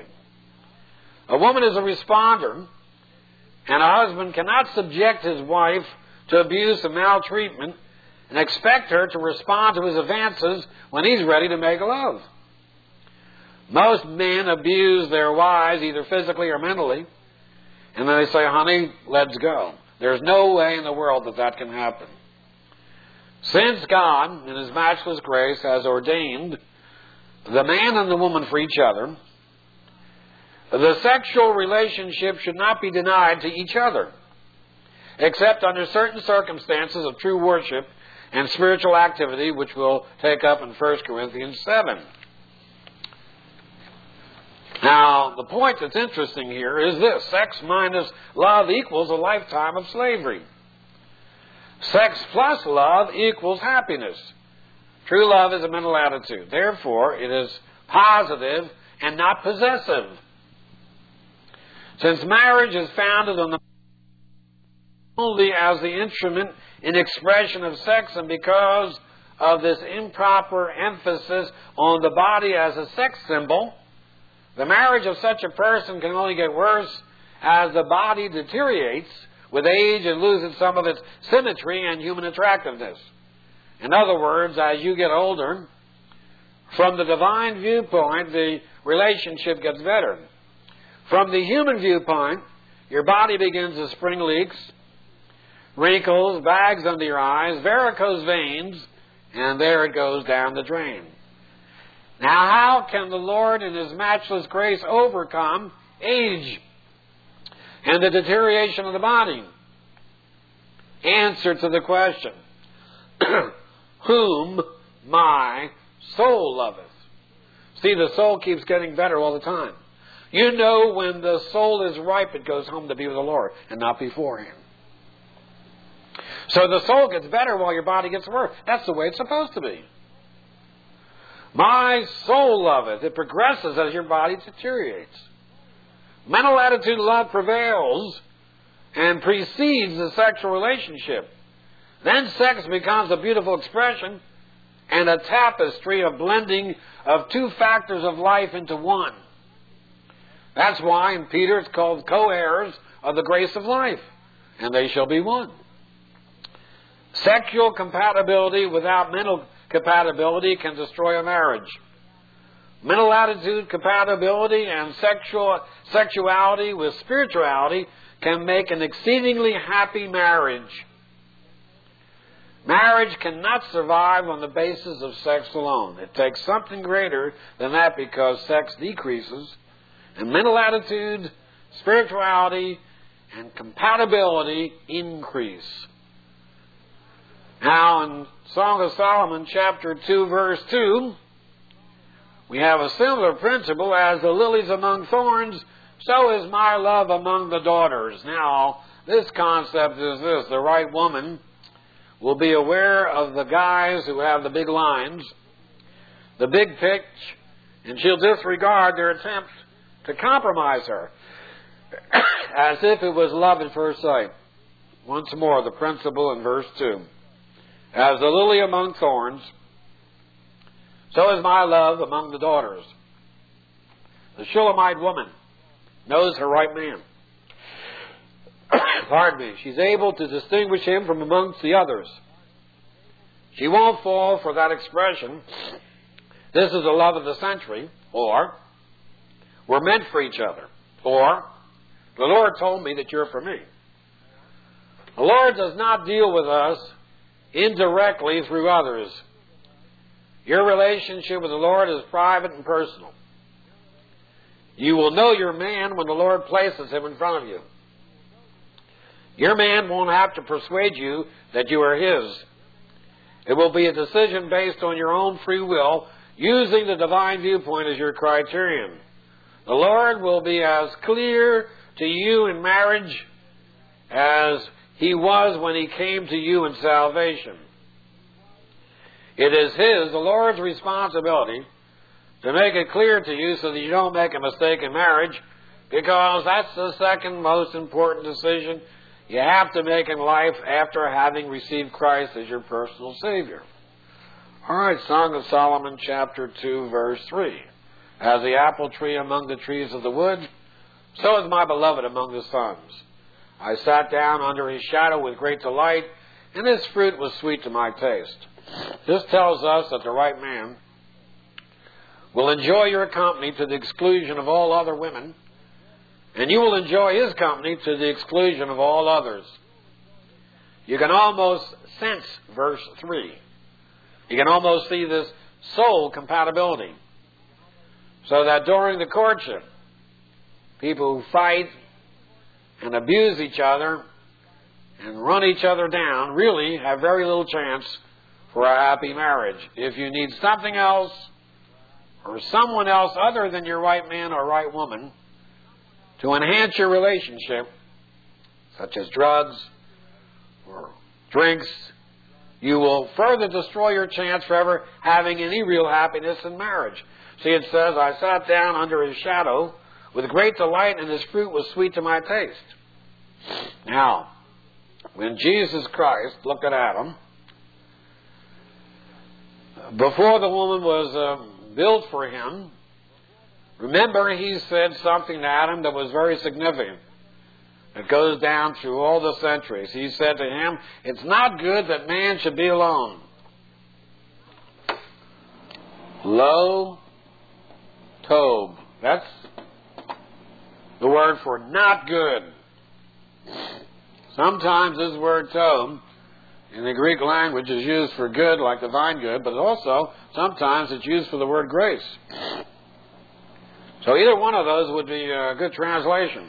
A woman is a responder, and a husband cannot subject his wife to abuse and maltreatment and expect her to respond to his advances when he's ready to make love. Most men abuse their wives either physically or mentally, and then they say, honey, let's go. There's no way in the world that that can happen. Since God, in His matchless grace, has ordained the man and the woman for each other, the sexual relationship should not be denied to each other, except under certain circumstances of true worship and spiritual activity, which we'll take up in 1 Corinthians 7. Now, the point that's interesting here is this. Sex minus love equals a lifetime of slavery. Sex plus love equals happiness. True love is a mental attitude. Therefore, it is positive and not possessive. Since marriage is founded on the only as the instrument in expression of sex, and because of this improper emphasis on the body as a sex symbol, the marriage of such a person can only get worse as the body deteriorates with age and loses some of its symmetry and human attractiveness. In other words, as you get older, from the divine viewpoint, the relationship gets better. From the human viewpoint, your body begins to spring leaks, wrinkles, bags under your eyes, varicose veins, and there it goes down the drain. Now, how can the Lord in His matchless grace overcome age and the deterioration of the body? Answer to the question, whom my soul loveth. See, the soul keeps getting better all the time. You know when the soul is ripe, it goes home to be with the Lord and not beforehand. So the soul gets better while your body gets worse. That's the way it's supposed to be. My soul loveth. It progresses as your body deteriorates. Mental attitude love prevails and precedes the sexual relationship. Then sex becomes a beautiful expression and a tapestry of blending of two factors of life into one. That's why in Peter it's called co-heirs of the grace of life, and they shall be one. Sexual compatibility without mental compatibility can destroy a marriage. Mental attitude compatibility and sexuality with spirituality can make an exceedingly happy marriage. Marriage cannot survive on the basis of sex alone. It takes something greater than that because sex decreases, and mental attitude, spirituality, and compatibility increase. Now, in Song of Solomon, chapter 2, verse 2, we have a similar principle. As the lilies among thorns, so is my love among the daughters. Now, this concept is this. The right woman will be aware of the guys who have the big lines, the big pitch, and she'll disregard their attempts to compromise her as if it was love at first sight. Once more, the principle in verse 2. As the lily among thorns, so is my love among the daughters. The Shulamite woman knows her right man. Pardon me. She's able to distinguish him from amongst the others. She won't fall for that expression, this is the love of the century, or we're meant for each other, or the Lord told me that you're for me. The Lord does not deal with us indirectly through others. Your relationship with the Lord is private and personal. You will know your man when the Lord places him in front of you. Your man won't have to persuade you that you are his. It will be a decision based on your own free will, using the divine viewpoint as your criterion. The Lord will be as clear to you in marriage as He was when He came to you in salvation. It is the Lord's responsibility, to make it clear to you so that you don't make a mistake in marriage, because that's the second most important decision you have to make in life after having received Christ as your personal Savior. All right, Song of Solomon, chapter 2, verse 3. As the apple tree among the trees of the wood, so is my beloved among the sons. I sat down under his shadow with great delight, and his fruit was sweet to my taste. This tells us that the right man will enjoy your company to the exclusion of all other women, and you will enjoy his company to the exclusion of all others. You can almost sense verse 3. You can almost see this soul compatibility. So that during the courtship, people who fight and abuse each other and run each other down really have very little chance for a happy marriage. If you need something else or someone else other than your right man or right woman to enhance your relationship, such as drugs or drinks, you will further destroy your chance for ever having any real happiness in marriage. See, it says, I sat down under his shadow with great delight, and his fruit was sweet to my taste. Now, when Jesus Christ looked at Adam, before the woman was built for him, remember he said something to Adam that was very significant. It goes down through all the centuries. He said to him, it's not good that man should be alone. Lo tob. That's the word for not good. Sometimes this word tob in the Greek language is used for good, like divine good, but also sometimes it's used for the word grace. So either one of those would be a good translation.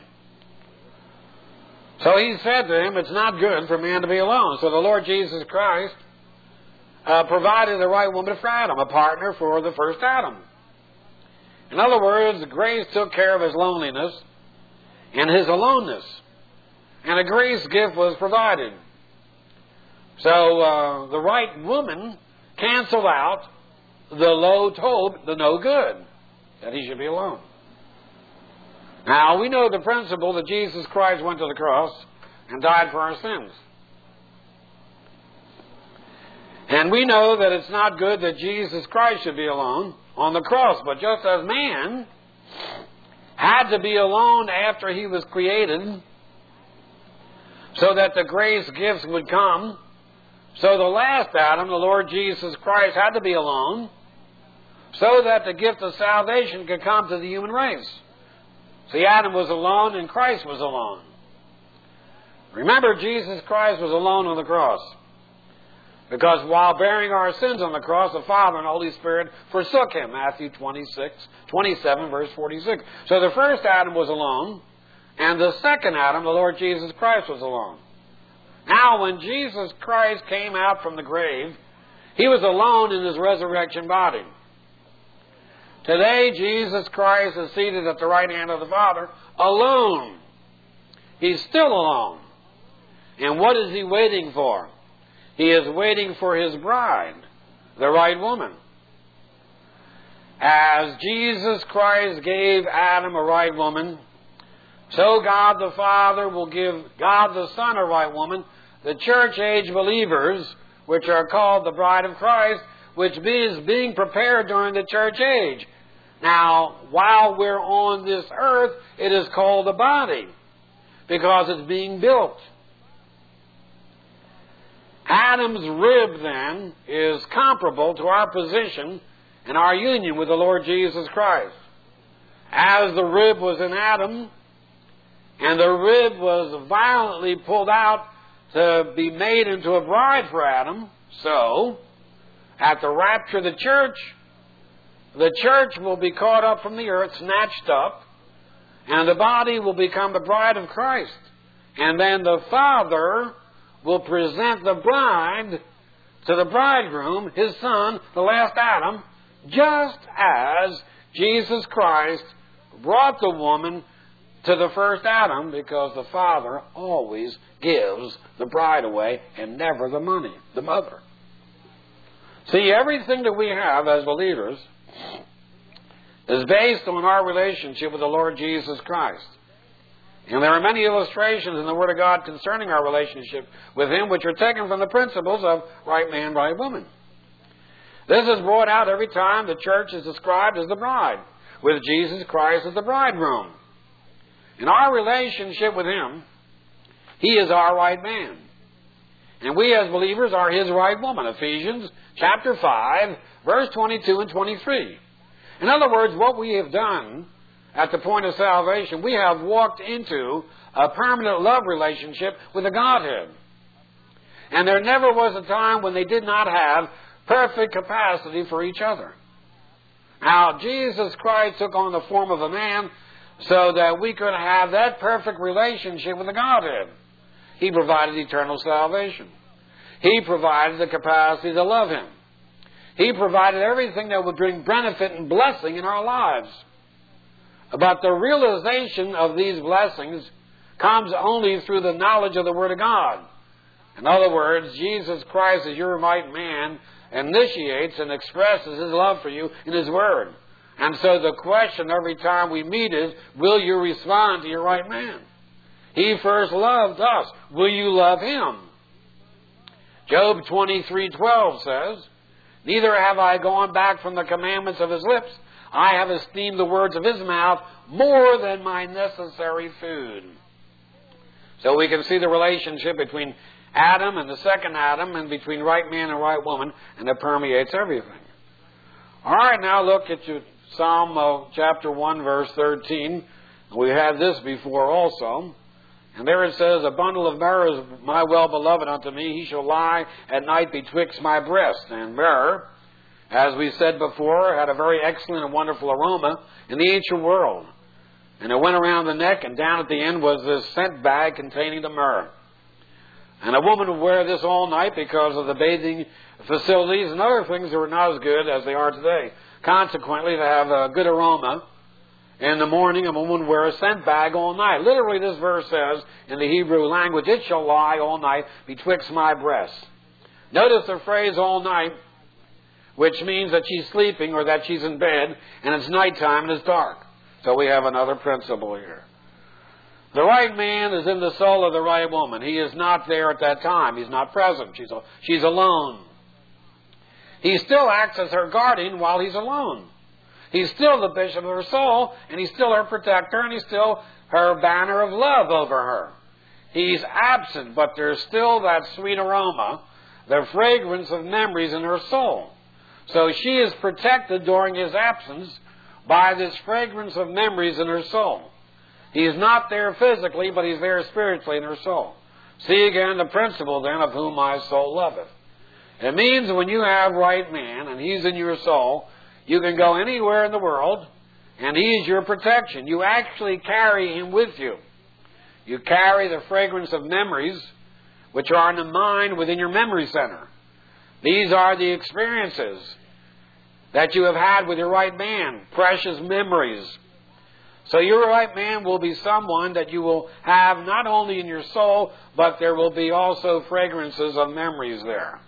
So he said to him, it's not good for man to be alone. So the Lord Jesus Christ provided the right woman for Adam, a partner for the first Adam. In other words, grace took care of his loneliness and his aloneness. And a grace gift was provided. So the right woman canceled out the lo tob, the no good, that he should be alone. Now, we know the principle that Jesus Christ went to the cross and died for our sins. And we know that it's not good that Jesus Christ should be alone on the cross. But just as man had to be alone after he was created so that the grace gifts would come, so the last Adam, the Lord Jesus Christ, had to be alone so that the gift of salvation could come to the human race. See, Adam was alone and Christ was alone. Remember, Jesus Christ was alone on the cross. Because while bearing our sins on the cross, the Father and the Holy Spirit forsook him. Matthew 27, verse 46. So the first Adam was alone, and the second Adam, the Lord Jesus Christ, was alone. Now, when Jesus Christ came out from the grave, he was alone in his resurrection body. Today, Jesus Christ is seated at the right hand of the Father, alone. He's still alone. And what is he waiting for? He is waiting for his bride, the right woman. As Jesus Christ gave Adam a right woman, so God the Father will give God the Son a right woman, the church-age believers, which are called the bride of Christ, which is being prepared during the church age. Now, while we're on this earth, it is called a body, because it's being built. Adam's rib, then, is comparable to our position and our union with the Lord Jesus Christ. As the rib was in Adam, and the rib was violently pulled out to be made into a bride for Adam, so, at the rapture of the church will be caught up from the earth, snatched up, and the body will become the bride of Christ. And then the Father will present the bride to the bridegroom, his son, the last Adam, just as Jesus Christ brought the woman to the first Adam, because the Father always gives the bride away and never the mother. See, everything that we have as believers is based on our relationship with the Lord Jesus Christ. And there are many illustrations in the Word of God concerning our relationship with Him, which are taken from the principles of right man, right woman. This is brought out every time the church is described as the bride, with Jesus Christ as the bridegroom. And our relationship with Him He is our right man. And we as believers are His right woman. Ephesians chapter 5, verse 22 and 23. In other words, what we have done at the point of salvation, we have walked into a permanent love relationship with the Godhead. And there never was a time when they did not have perfect capacity for each other. Now, Jesus Christ took on the form of a man so that we could have that perfect relationship with the Godhead. He provided eternal salvation. He provided the capacity to love Him. He provided everything that would bring benefit and blessing in our lives. But the realization of these blessings comes only through the knowledge of the Word of God. In other words, Jesus Christ, as your right man, initiates and expresses His love for you in His Word. And so the question every time we meet is, will you respond to your right man? He first loved us. Will you love Him? Job 23:12 says, neither have I gone back from the commandments of His lips. I have esteemed the words of His mouth more than my necessary food. So we can see the relationship between Adam and the second Adam, and between right man and right woman, and it permeates everything. All right, now look at your Psalm chapter 1, verse 13. We had this before also. And there it says, a bundle of myrrh is my well-beloved unto me. He shall lie at night betwixt my breasts. And myrrh, as we said before, had a very excellent and wonderful aroma in the ancient world. And it went around the neck, and down at the end was this scent bag containing the myrrh. And a woman would wear this all night because of the bathing facilities and other things that were not as good as they are today. Consequently, to have a good aroma, in the morning a woman would wear a scent bag all night. Literally, this verse says in the Hebrew language, it shall lie all night betwixt my breasts. Notice the phrase all night, which means that she's sleeping or that she's in bed, and it's nighttime and it's dark. So we have another principle here. The right man is in the soul of the right woman. He is not there at that time. He's not present. She's alone. He still acts as her guardian while he's alone. He's still the bishop of her soul, and he's still her protector, and he's still her banner of love over her. He's absent, but there's still that sweet aroma, the fragrance of memories in her soul. So she is protected during his absence by this fragrance of memories in her soul. He is not there physically, but he's there spiritually in her soul. See again the principle then of whom my soul loveth. It means when you have right man and he's in your soul, you can go anywhere in the world and he is your protection. You actually carry him with you. You carry the fragrance of memories which are in the mind within your memory center. These are the experiences that you have had with your right man, precious memories. So your right man will be someone that you will have not only in your soul, but there will be also fragrances of memories there.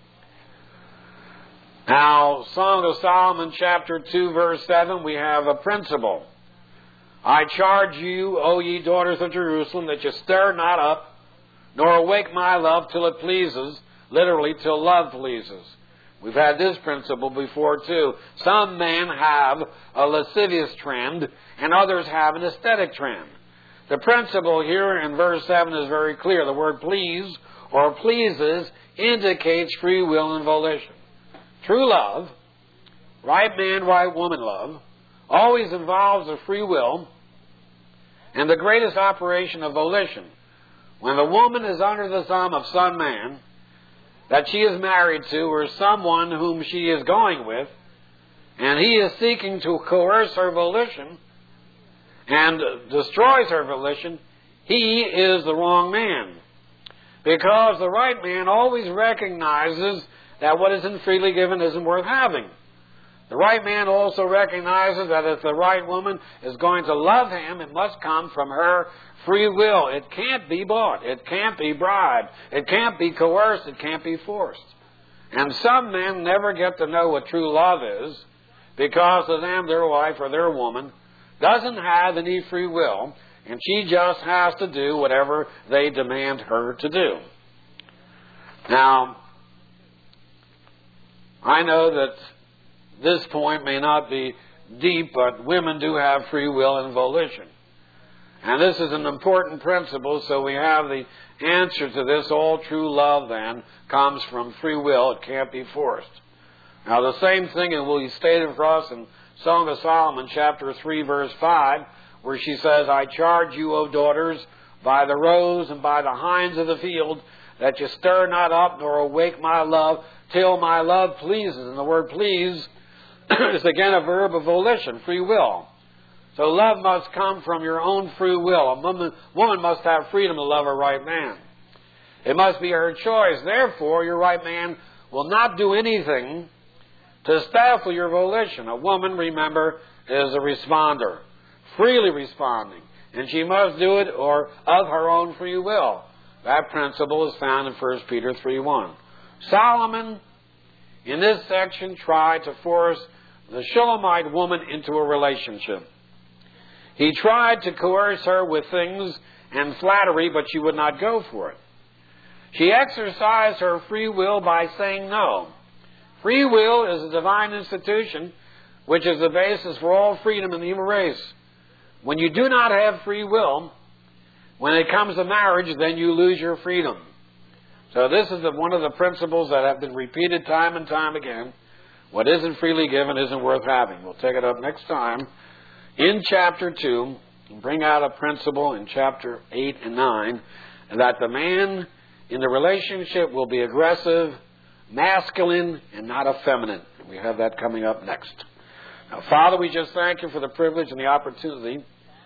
Now, Song of Solomon, chapter 2, verse 7, we have a principle. I charge you, O ye daughters of Jerusalem, that you stir not up, nor awake my love till it pleases, literally, till love pleases. We've had this principle before, too. Some men have a lascivious trend, and others have an aesthetic trend. The principle here in verse 7 is very clear. The word please or pleases indicates free will and volition. True love, right man, right woman love, always involves a free will and the greatest operation of volition. When the woman is under the thumb of some man that she is married to or someone whom she is going with, and he is seeking to coerce her volition and destroys her volition, he is the wrong man. Because the right man always recognizes that what isn't freely given isn't worth having. The right man also recognizes that if the right woman is going to love him, it must come from her free will. It can't be bought. It can't be bribed. It can't be coerced. It can't be forced. And some men never get to know what true love is because to them, their wife or their woman doesn't have any free will, and she just has to do whatever they demand her to do. Now, I know that this point may not be deep, but women do have free will and volition. And this is an important principle, so we have the answer to this. All true love, then, comes from free will. It can't be forced. Now, the same thing will be stated for us in Song of Solomon, chapter 3, verse 5, where she says, I charge you, O daughters, by the roes and by the hinds of the field, that you stir not up nor awake my love, till my love pleases. And the word please is again a verb of volition, free will. So love must come from your own free will. A woman must have freedom to love her right man. It must be her choice. Therefore, your right man will not do anything to stifle your volition. A woman, remember, is a responder, freely responding. And she must do it or of her own free will. That principle is found in 1 Peter 3:1. Solomon, in this section, tried to force the Shulamite woman into a relationship. He tried to coerce her with things and flattery, but she would not go for it. She exercised her free will by saying no. Free will is a divine institution which is the basis for all freedom in the human race. When you do not have free will, when it comes to marriage, then you lose your freedom. So this is one of the principles that have been repeated time and time again. What isn't freely given isn't worth having. We'll take it up next time. In chapter 2, bring out a principle in chapter 8 and 9, that the man in the relationship will be aggressive, masculine, and not effeminate. We have that coming up next. Now, Father, we just thank you for the privilege and the opportunity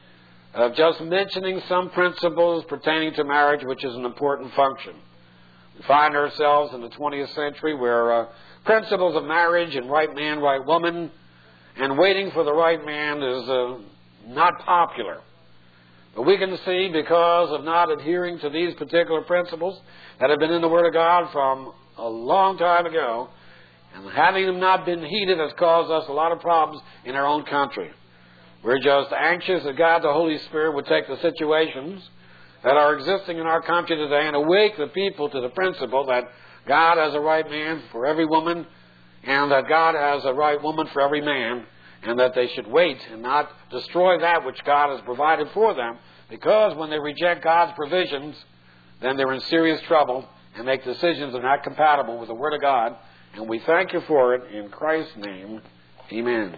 of just mentioning some principles pertaining to marriage, which is an important function. We find ourselves in the 20th century where principles of marriage and right man, right woman, and waiting for the right man is not popular. But we can see, because of not adhering to these particular principles that have been in the Word of God from a long time ago, and having them not been heeded has caused us a lot of problems in our own country. We're just anxious that God, the Holy Spirit, would take the situations that are existing in our country today and awake the people to the principle that God has a right man for every woman, and that God has a right woman for every man, and that they should wait and not destroy that which God has provided for them, because when they reject God's provisions, then they're in serious trouble and make decisions that are not compatible with the Word of God. And we thank you for it in Christ's name. Amen.